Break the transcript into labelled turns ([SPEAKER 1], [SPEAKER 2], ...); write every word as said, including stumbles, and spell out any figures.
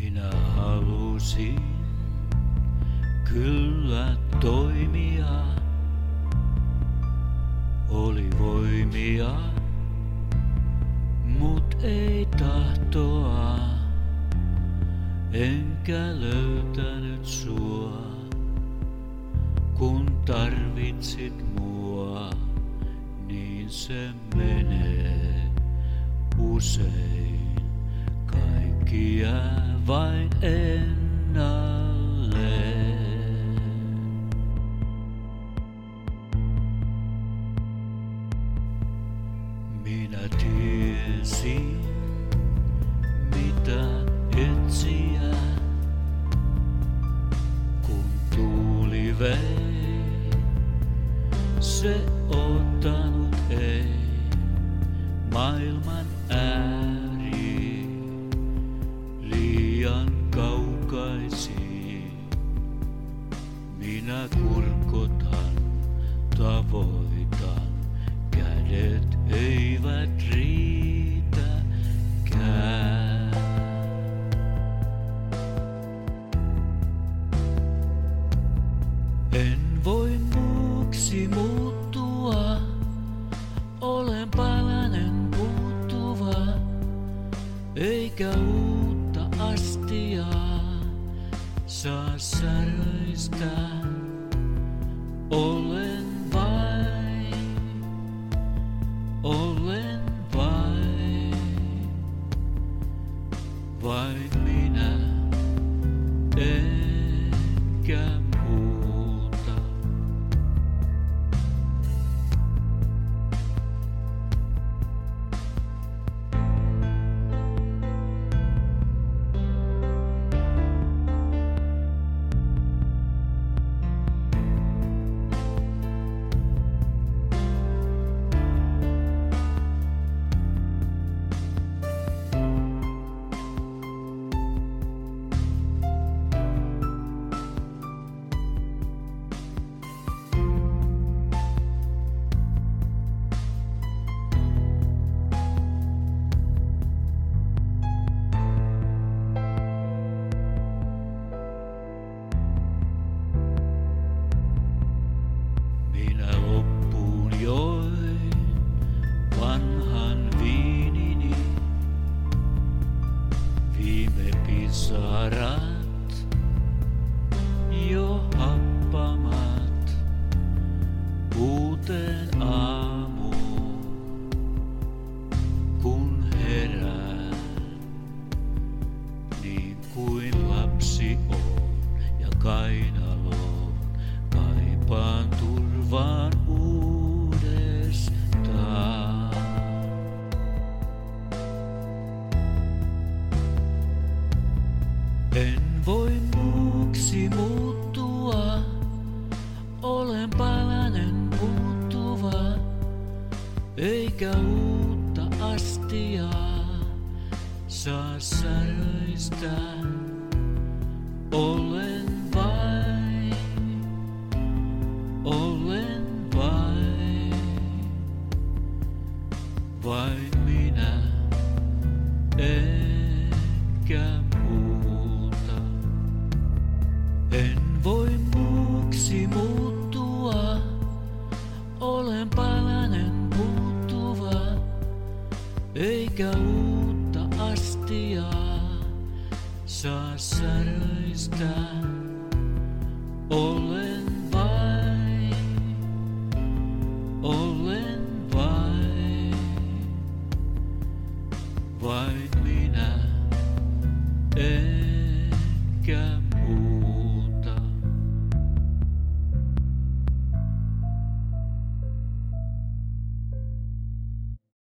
[SPEAKER 1] Minä halusin kyllä toimia, oli voimia, mut ei tahtoa, enkä löytänyt sua, kun tarvitsit mua, niin se menee usein. Kaikki jää vain ennalleen. Minä tiesin, mitä etsiä, kun tuuli vei, se ottanut ei maailman ääriin, liian kaukaisiin. Minä kurkotan, tavoitan, kädet eivät riitäkään. En voi muuksi muuttua, olen palanen puuttuva, eikä uutta astiaa saa säröistä. Olen vain, olen vain, vain minä, enkä muuta. Sarat jo happamat uuteen aamuun, kun herään, niin kuin lapsi on ja kainaloon kaipaan turvaan uudestaan. En voi muuksi muuttua, olen palanen puuttuva, eikä uutta astiaa saa säröistä. Olen vain, olen vain, vain minä, enkä muuta. En voi muuksi muuttua, olen palanen puuttuva, eikä uutta astiaa saa säröistä. Olen vain, olen vain, vain minä, en